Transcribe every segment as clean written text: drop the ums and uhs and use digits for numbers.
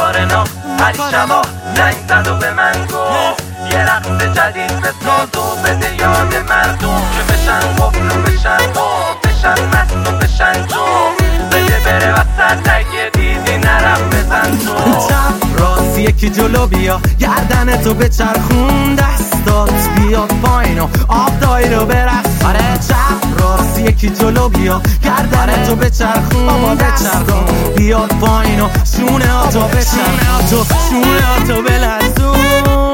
کارنا هر شبا زنگ زد و به من گفت یه رقص جدید بساز و بده یاد مردم که بشن قفل و بشن بشن مست و بشن تو بده بره وسط اگه دیدی نرم بزن تو چپ راست یکی جلو بیا گردن تو بچرخون دستات بیاد پایین و آب دایی رو برقص آره چپ راست یکی جلو بیا گردن تو بچرخون دستات بیاد پایین و شونه ها تو بچرخون شونه ها تو بلرزون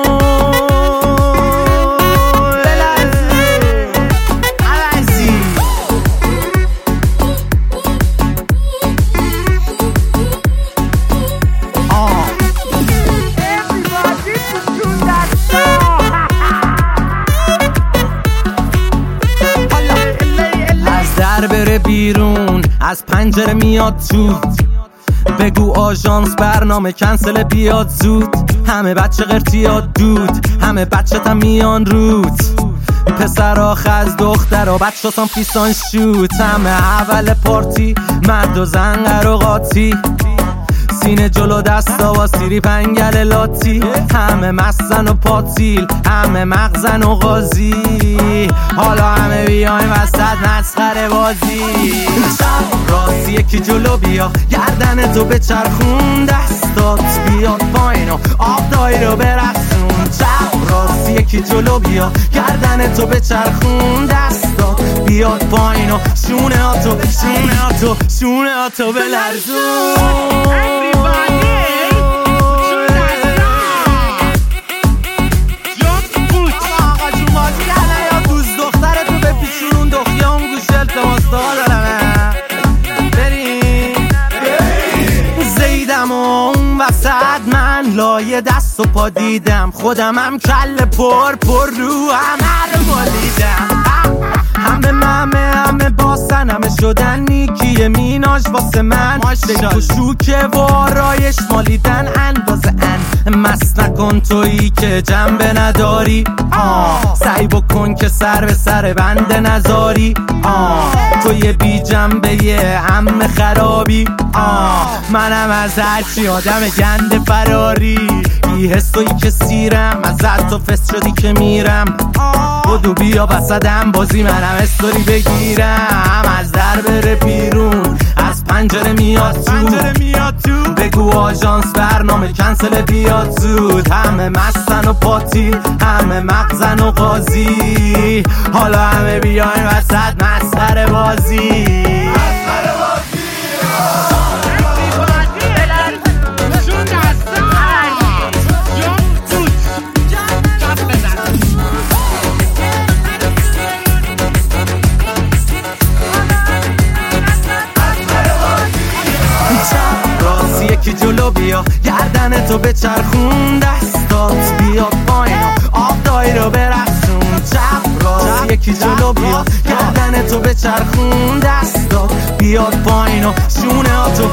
بره بیرون از پنجره میاد تو بگو آژانس برنامه کنسل بیاد زود همه بچه قرتیاد دود همه بچه تا میان روت پسر آخ از دختر و بچه سان فیسان شوت همه اول پارتی مرد و زن قراقاتی سینه جلو دستا و سیری پنگل لاتی همه مستن و پاتیل همه مغزن و غازی حالا همه بیایم وسط مسخره بازی چپ راست یکی جلو بیا گردن تو بچرخون دستات بیاد پایین و آب دایی رو برقصون چپ راست یکی جلو بیا گردن تو بچرخون دستات بیاد پایین و شونه ها تو بلرزون وسط من لایه دست و پا دیدم خودم هم کل پر رو همه رو مالیدم همه باسن همه شدن نیکی میناش واسه من بگو شوکه و آرایش مالیدن اندازه مست نکن تویی که جنبه نداری سعی بکن که سر به سر بنده نذاری توی بی جنبه یه هم خرابی منم از هرچی آدم گنده فراری بی حسوی که سیرم ازت تو فست شدی که میرم بدو بیا وسطم بازی منم استوری بگیرم از در بره بیرون از پنجره میاد تو بگو آژانس برنامه کنسل بیاد زود همه مستن و پاتی همه مغزن و غازی حالا همه بیاین وسط مسخره بازی یکی جلو بیا گردن تو بچرخون دستات بیاد پایین آب دایی رو برقصون چپ راست یکی جلو بیا گردن تو بچرخون دستات بیاد پایین و شونه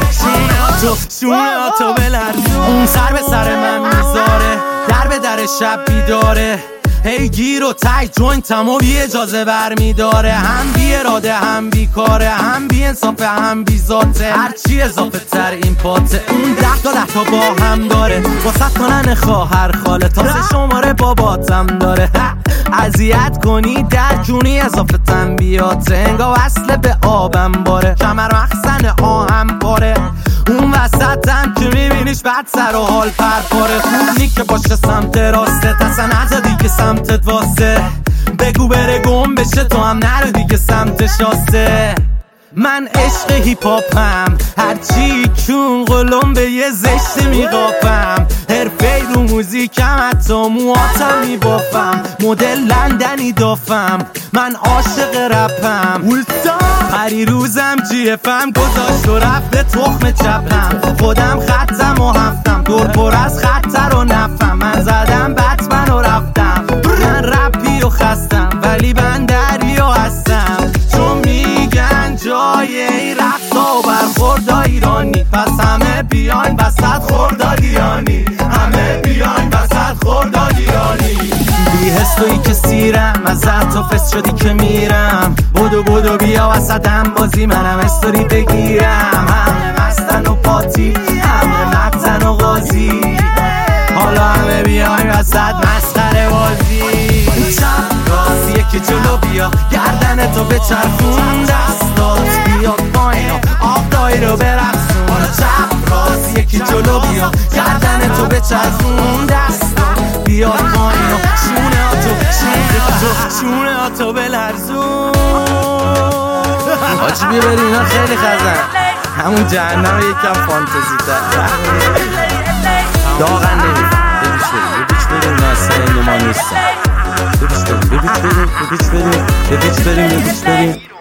ها تو بلرزون اون سر به سر من میذاره در به در شب بیداره هی گیر و تای جوینتم و بی اجازه برمیداره هم بی اراده هم بی کاره هم بی انصافه هم بی ذاته هرچی اضافه تر این پاته اون 10 تا با هم داره واسه کنن خواهر خاله تازه شماره باباتم داره اذیت کنی در جونی اضافه تنبیاته انگا وصله به آبم باره کمر مخزن آهم پاره اون وسطم که میبینیش بعد سر و حال پرپاره خوب نی که باشه سمت راسته تسا نزا دیگه سمتت واسه بگو بره گم بشه تو هم نرو دیگه سمت شاسته من عشق هیپاپم هرچی کون قلم به یه زشت میقاپم حرفه رو موزیکم حتی مواتم میبافم مدل لندنی دافم من عاشق رپم پری روزم جیفم گذاشت و رفته تخم چپم خودم خطم و هفتم دور پر از خطر و نفم من زدم بتمن و رفتم من رپی و خستم ولی من دریا هستم چون میگن جای این رقصا و برخوردا ایرانی پس همه بیاین وسط خوردادیانی همه بیاین وسط خوردادیانی بی حس تویی که سیرم ازت تو فست شدی که میرم بدو بیا وسطم بازی منم استوری بگیرم همه مستن و پاتی همه مغزن و غازی تو به چرخون دستات بیاد پایین آب دایی رو برقصون چپ راست یکی جلو بیا گردن تو به چرخون دستات بیاد پایین شونه ها تو بلرزون آجی بیا بریم اینا خیلی خزن همون جهنم یکم فانتزی تر داغن نمید ببیچ بریم ناسه اینو ما نیستم ببیچ بریم